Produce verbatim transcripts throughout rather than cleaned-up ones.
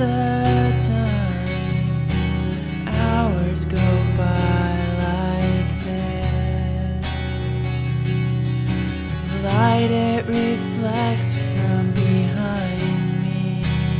the time, hours go by like this. The light it reflects from behind me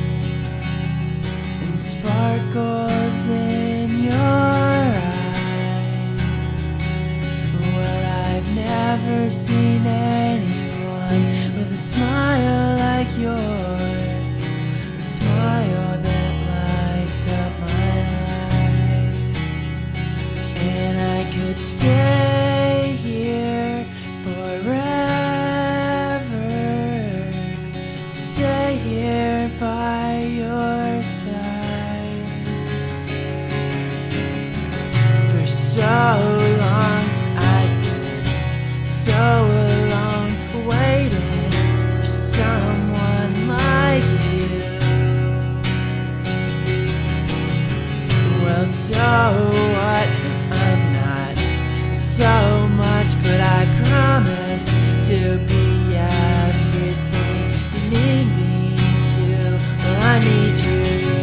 and sparkles in your eyes. Well, I've never seen anyone with a smile like yours, a smile that lights up my life. And I could stay here forever, stay here by your side for so long. I've been so alone, waiting for someone like you. Well, so what? I'm not so much, but I promise to be everything you need me to. Well, I need you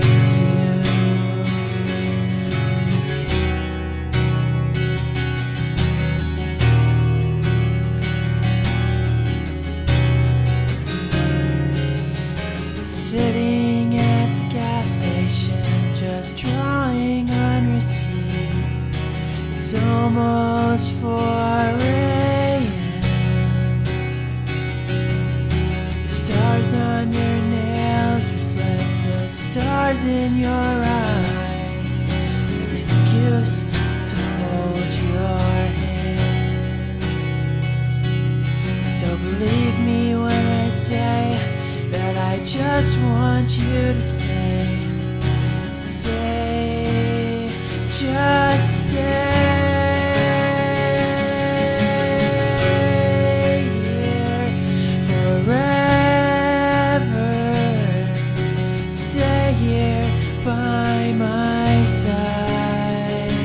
sitting at the gas station, just drawing on receipts. It's almost four a m The stars on your nails reflect the stars in your eyes. An excuse to hold your hand. So believe me when I say that I just want you to stay, stay, just stay here forever, stay here by my side.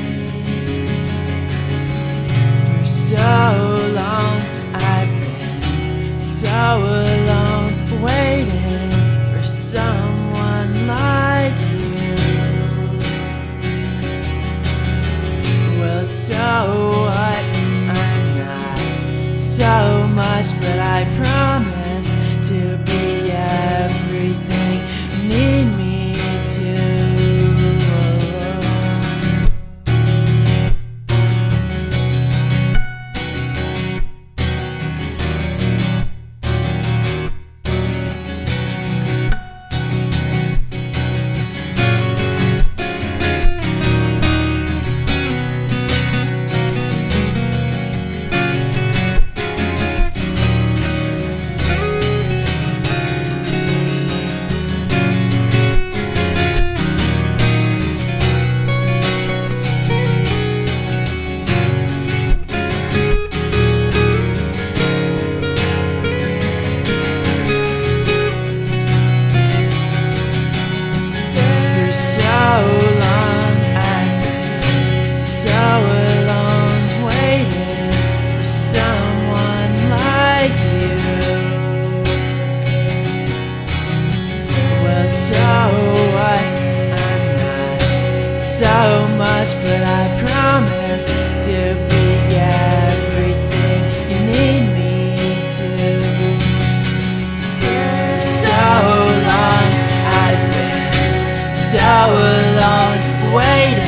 For so long I've been so alone, waiting for someone like you. Well, so what? I'm not so much, but I promise to be everything you need me to. So much, but I promise to be everything you need me to. For so long I've been so alone, waiting